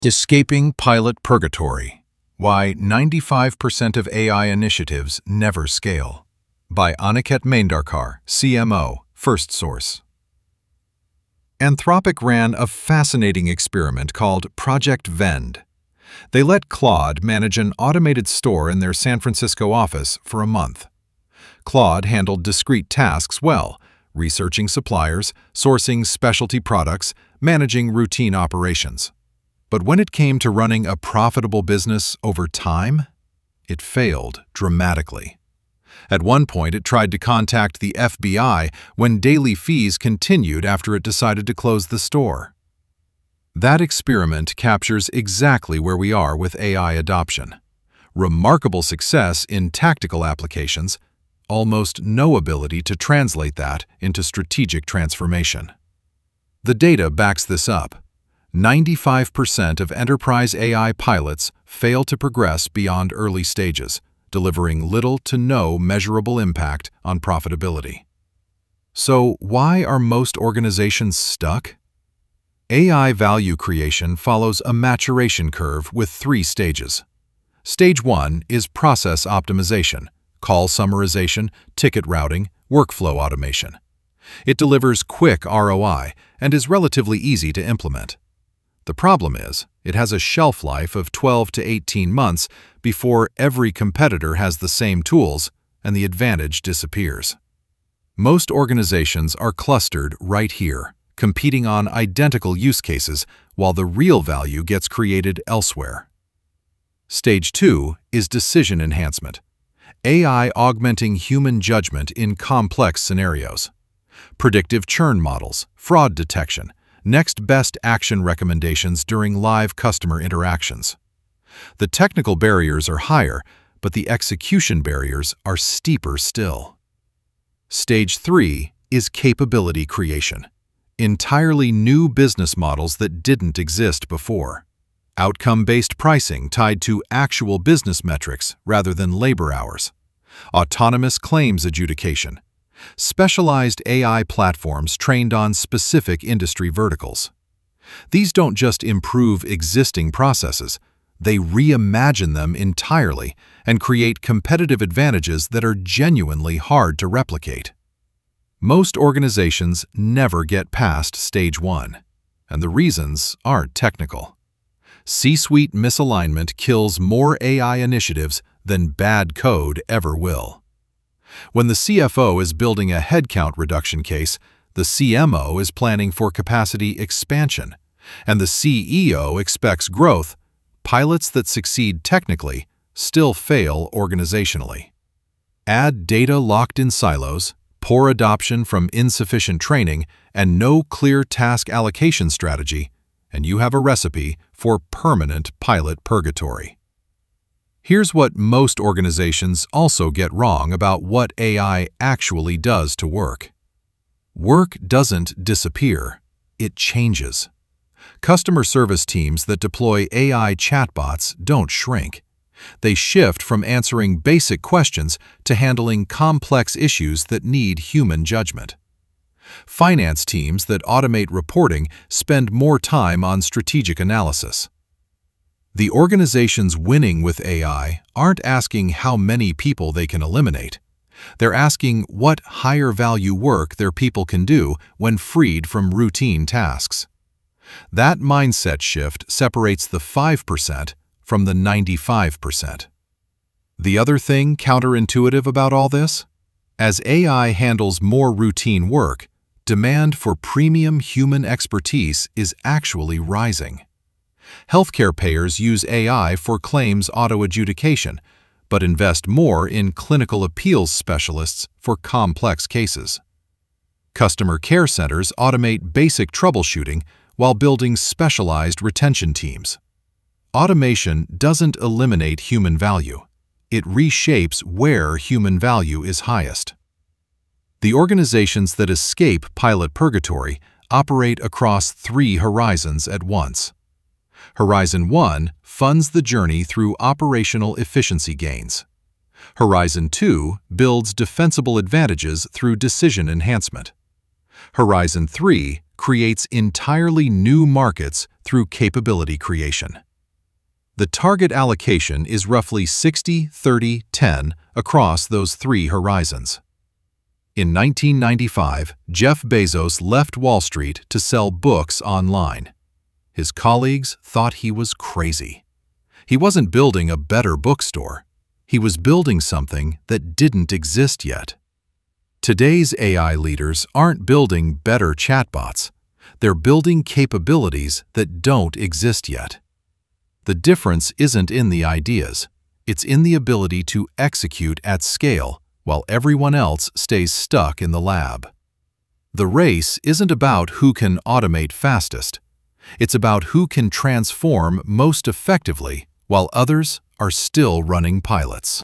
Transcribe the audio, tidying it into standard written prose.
Escaping Pilot Purgatory: Why 95% of AI Initiatives Never Scale, by Aniket Maindarkar, CMO, First Source. Anthropic ran a fascinating experiment called Project Vend. They let Claude manage an automated store in their San Francisco office for a month. Claude handled discrete tasks well, researching suppliers, sourcing specialty products, managing routine operations. But when it came to running a profitable business over time, it failed dramatically. At one point, it tried to contact the FBI when daily fees continued after it decided to close the store. That experiment captures exactly where we are with AI adoption. Remarkable success in tactical applications, almost no ability to translate that into strategic transformation. The data backs this up. 95% of enterprise AI pilots fail to progress beyond early stages, delivering little to no measurable impact on profitability. So, why are most organizations stuck? AI value creation follows a maturation curve with 3 stages. Stage 1 is process optimization, call summarization, ticket routing, workflow automation. It delivers quick ROI and is relatively easy to implement. The problem is, it has a shelf life of 12 to 18 months before every competitor has the same tools and the advantage disappears. Most organizations are clustered right here, competing on identical use cases while the real value gets created elsewhere. Stage 2 is decision enhancement. AI augmenting human judgment in complex scenarios. Predictive churn models, fraud detection, next best action recommendations during live customer interactions. The technical barriers are higher, but the execution barriers are steeper still. Stage 3 is capability creation. Entirely new business models that didn't exist before. Outcome-based pricing tied to actual business metrics rather than labor hours. Autonomous claims adjudication. Specialized AI platforms trained on specific industry verticals. These don't just improve existing processes, they reimagine them entirely and create competitive advantages that are genuinely hard to replicate. Most organizations never get past stage 1, and the reasons aren't technical. C-suite misalignment kills more AI initiatives than bad code ever will. When the CFO is building a headcount reduction case, the CMO is planning for capacity expansion, and the CEO expects growth. Pilots that succeed technically still fail organizationally. Add data locked in silos, poor adoption from insufficient training, and no clear task allocation strategy, and you have a recipe for permanent pilot purgatory. Here's what most organizations also get wrong about what AI actually does to work. Work doesn't disappear, it changes. Customer service teams that deploy AI chatbots don't shrink. They shift from answering basic questions to handling complex issues that need human judgment. Finance teams that automate reporting spend more time on strategic analysis. The organizations winning with AI aren't asking how many people they can eliminate. They're asking what higher value work their people can do when freed from routine tasks. That mindset shift separates the 5% from the 95%. The other thing counterintuitive about all this? As AI handles more routine work, demand for premium human expertise is actually rising. Healthcare payers use AI for claims auto-adjudication, but invest more in clinical appeals specialists for complex cases. Customer care centers automate basic troubleshooting while building specialized retention teams. Automation doesn't eliminate human value. It reshapes where human value is highest. The organizations that escape pilot purgatory operate across 3 horizons at once. Horizon 1 funds the journey through operational efficiency gains. Horizon 2 builds defensible advantages through decision enhancement. Horizon 3 creates entirely new markets through capability creation. The target allocation is roughly 60-30-10 across those three horizons. In 1995, Jeff Bezos left Wall Street to sell books online. His colleagues thought he was crazy. He wasn't building a better bookstore. He was building something that didn't exist yet. Today's AI leaders aren't building better chatbots. They're building capabilities that don't exist yet. The difference isn't in the ideas. It's in the ability to execute at scale while everyone else stays stuck in the lab. The race isn't about who can automate fastest. It's about who can transform most effectively while others are still running pilots.